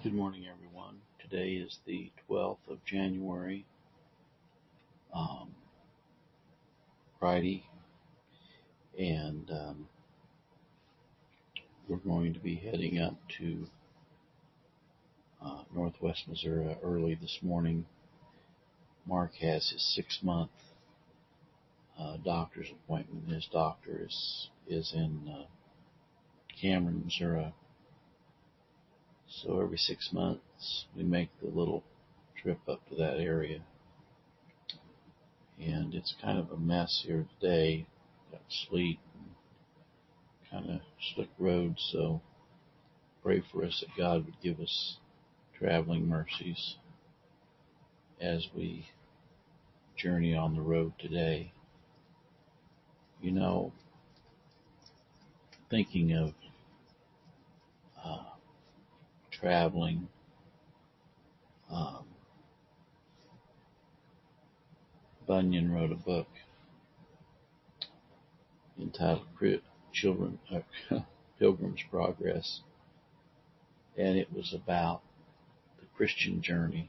Good morning, everyone. Today is the 12th of January, um, Friday, and we're going to be heading up to northwest Missouri early this morning. Mark has his 6-month doctor's appointment. His doctor is in Cameron, Missouri. So every 6 months we make the little trip up to that area. And it's kind of a mess here today. Got sleet and kind of slick roads, so pray for us that God would give us traveling mercies as we journey on the road today. You know, thinking of traveling, Bunyan wrote a book entitled Pilgrim's Progress, and it was about the Christian journey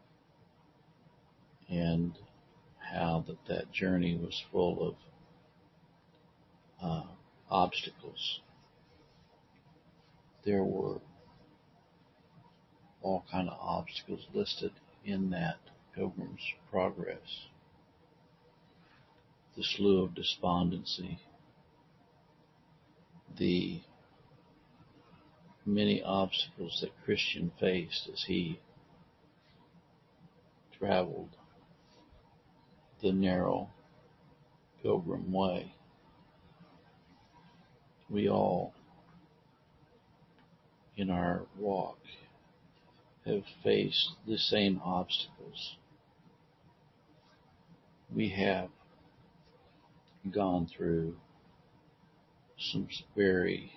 and how that journey was full of obstacles. There were all kind of obstacles listed in that Pilgrim's Progress. The Slough of Despondency, the many obstacles that Christian faced as he traveled the narrow pilgrim way. We all, in our walk, have faced the same obstacles. We have gone through some very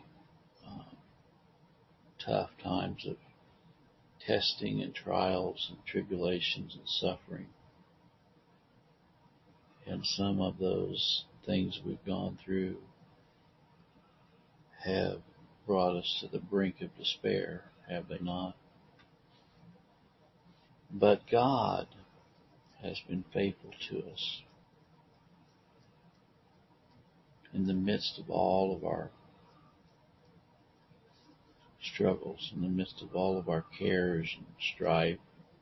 tough times of testing and trials and tribulations and suffering. And some of those things we've gone through have brought us to the brink of despair, have they not? But God has been faithful to us in the midst of all of our struggles, in the midst of all of our cares and strife,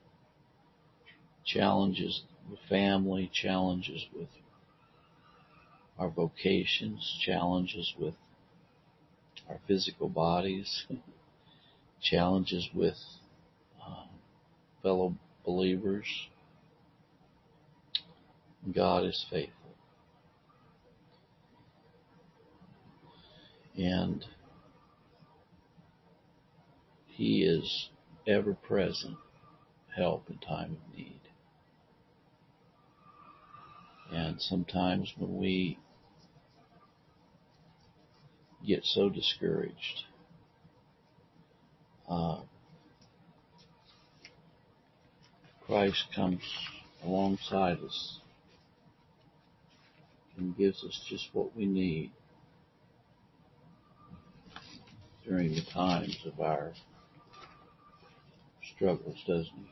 challenges with family, challenges with our vocations, challenges with our physical bodies, challenges with fellow believers. God is faithful. And He is ever-present help in time of need. And sometimes when we get so discouraged, Christ comes alongside us and gives us just what we need during the times of our struggles, doesn't He?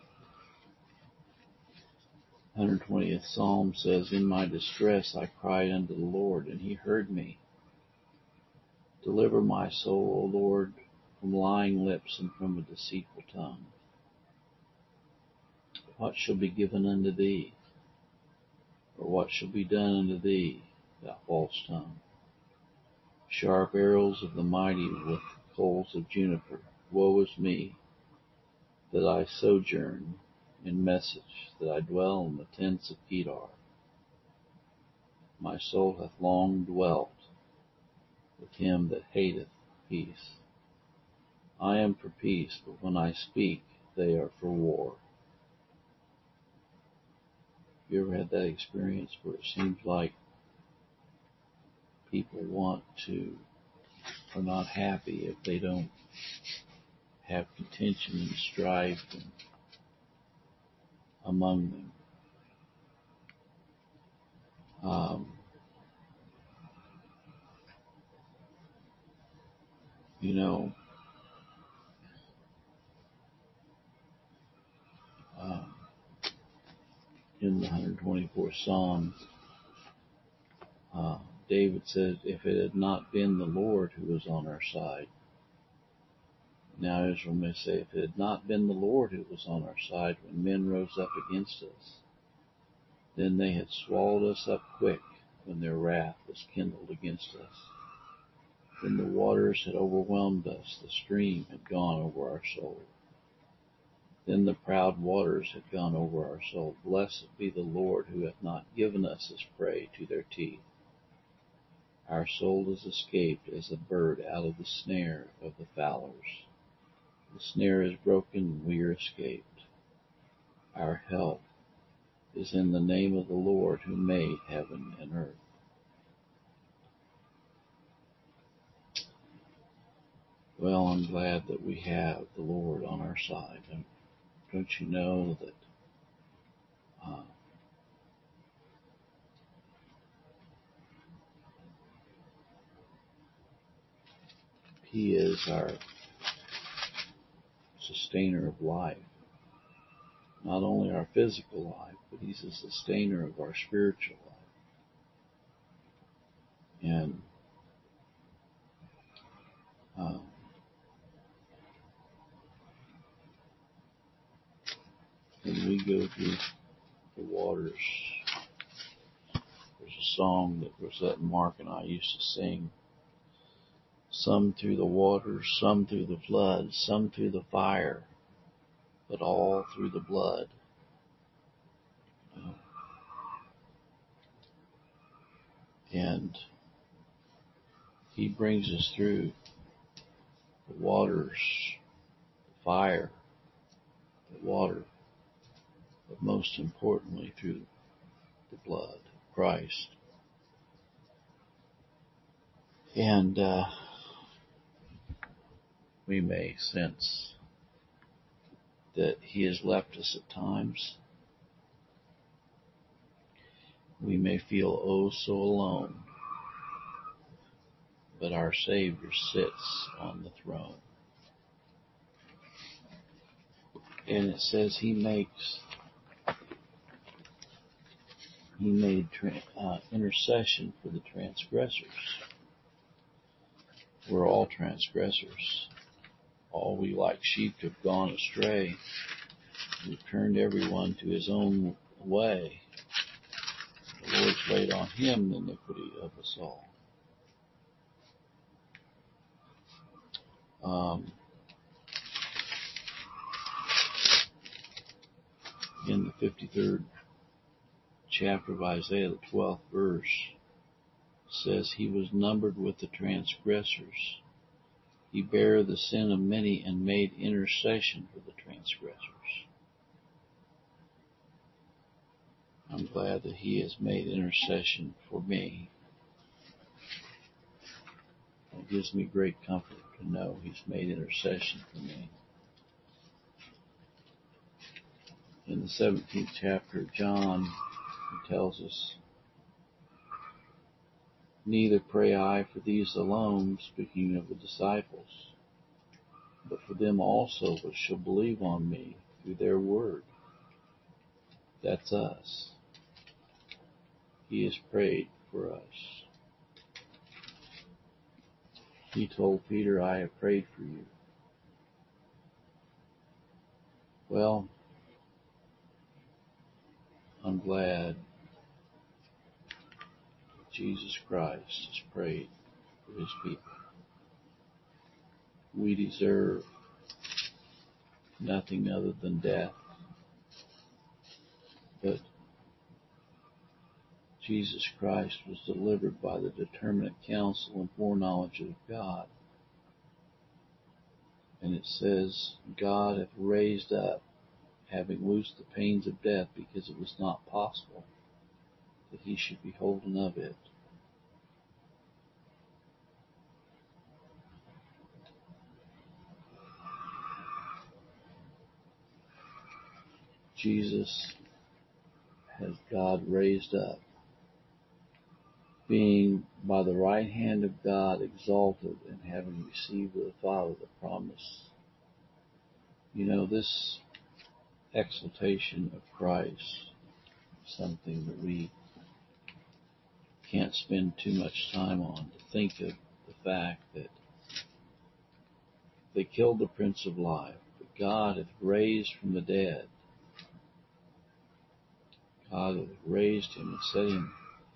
120th Psalm says, "In my distress I cried unto the Lord, and He heard me. Deliver my soul, O Lord, from lying lips and from a deceitful tongue. What shall be given unto Thee? Or what shall be done unto Thee, thou false tongue? Sharp arrows of the mighty with coals of juniper. Woe is me, that I sojourn in message, that I dwell in the tents of Kedar. My soul hath long dwelt with him that hateth peace. I am for peace, but when I speak, they are for war." You ever had that experience where it seems like people are not happy if they don't have contention and strife among them? You know, in the 124th Psalm, David said, if it had not been the Lord who was on our side. Now Israel may say, if it had not been the Lord who was on our side when men rose up against us, then they had swallowed us up quick when their wrath was kindled against us. When the waters had overwhelmed us, the stream had gone over our soul. Then the proud waters had gone over our soul. Blessed be the Lord who hath not given us as prey to their teeth. Our soul is escaped as a bird out of the snare of the fowlers. The snare is broken, and we are escaped. Our help is in the name of the Lord who made heaven and earth. Well, I'm glad that we have the Lord on our side. And don't you know that He is our sustainer of life. Not only our physical life, but He's the sustainer of our spiritual life. And when we go through the waters, there's a song that Rosette and Mark and I used to sing. Some through the waters, some through the floods, some through the fire, but all through the blood. And He brings us through the waters, the fire, the water, but most importantly through the blood of Christ. And we may sense that He has left us at times. We may feel oh so alone, but our Savior sits on the throne. And it says He made intercession for the transgressors. We're all transgressors. All we like sheep have gone astray. We've turned everyone to his own way. The Lord's laid on Him the iniquity of us all. In the 53rd chapter of Isaiah, the 12th verse, says, He was numbered with the transgressors. He bare the sin of many and made intercession for the transgressors. I'm glad that He has made intercession for me. It gives me great comfort to know He's made intercession for me. In the 17th chapter of John, He tells us, Neither pray I for these alone, speaking of the disciples, but for them also which shall believe on me through their word. That's us. He has prayed for us. He told Peter, I have prayed for you. Well, I'm glad Jesus Christ has prayed for His people. We deserve nothing other than death, but Jesus Christ was delivered by the determinate counsel and foreknowledge of God. And it says, God hath raised up, having loosed the pains of death, because it was not possible that He should be holden of it. Jesus has God raised up, being by the right hand of God exalted, and having received of the Father the promise. You know, this exaltation of Christ something that we can't spend too much time on, to think of the fact that they killed the Prince of Life, but God hath raised from the dead. God hath raised him and set him.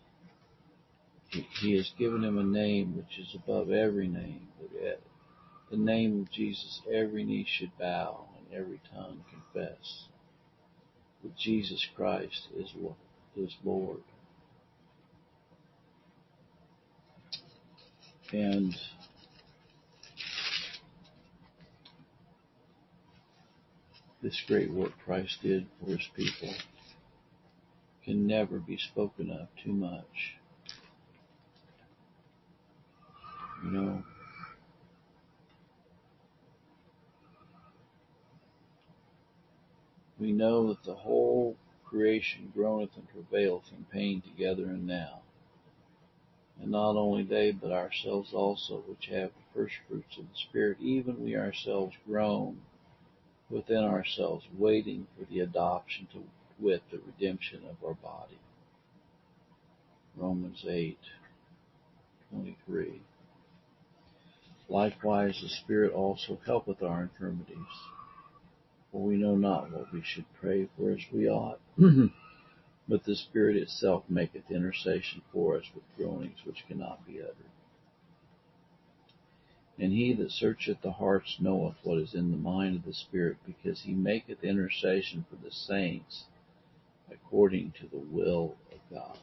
He has given him a name which is above every name, that at the name of Jesus every knee should bow and every tongue confess that Jesus Christ is Lord. And this great work Christ did for his people can never be spoken of too much. You know, we know that the whole creation groaneth and travaileth in pain together and now. And not only they, but ourselves also, which have the first fruits of the Spirit, even we ourselves groan within ourselves, waiting for the adoption to wit, the redemption of our body. Romans 8:23. Likewise the Spirit also helpeth our infirmities, for we know not what we should pray for as we ought. But the Spirit itself maketh intercession for us with groanings which cannot be uttered. And he that searcheth the hearts knoweth what is in the mind of the Spirit, because he maketh intercession for the saints according to the will of God.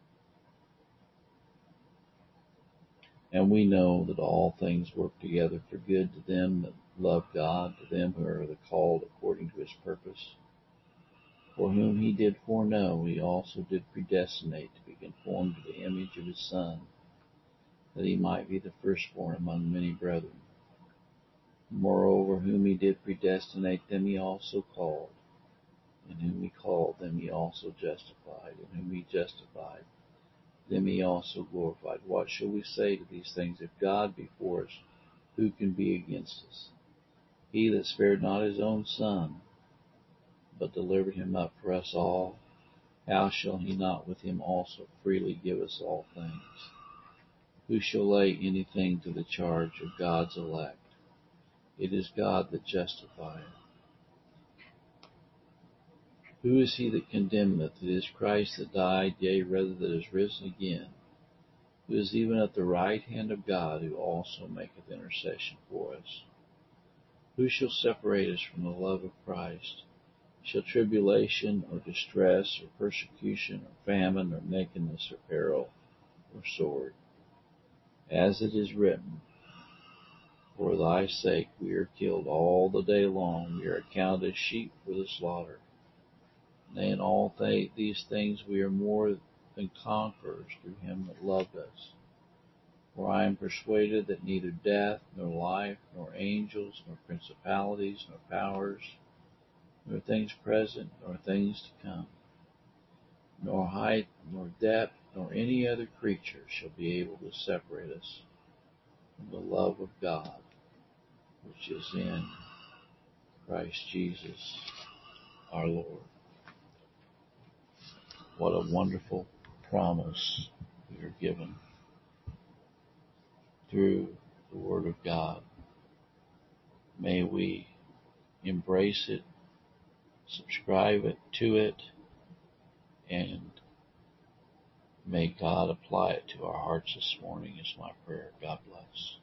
And we know that all things work together for good to them that love God, to them who are the called according to his purpose. For whom he did foreknow, he also did predestinate to be conformed to the image of his Son, that he might be the firstborn among many brethren. Moreover, whom he did predestinate, them he also called. And whom he called, them he also justified. And whom he justified, them he also glorified. What shall we say to these things? If God be for us, who can be against us? He that spared not his own Son, but delivered him up for us all, how shall he not with him also freely give us all things? Who shall lay anything to the charge of God's elect? It is God that justifieth. Who is he that condemneth? It is Christ that died, yea, rather that is risen again, who is even at the right hand of God, who also maketh intercession for us. Who shall separate us from the love of Christ? Shall tribulation, or distress, or persecution, or famine, or nakedness, or peril, or sword? As it is written, for thy sake we are killed all the day long, we are accounted as sheep for the slaughter. Nay, in all these things we are more than conquerors through him that loved us. For I am persuaded that neither death, nor life, nor angels, nor principalities, nor powers, nor things present, nor things to come, nor height, nor depth, nor any other creature shall be able to separate us from the love of God, which is in Christ Jesus our Lord. What a wonderful promise we are given through the Word of God. May we embrace it, subscribe to it, and may God apply it to our hearts this morning is my prayer. God bless.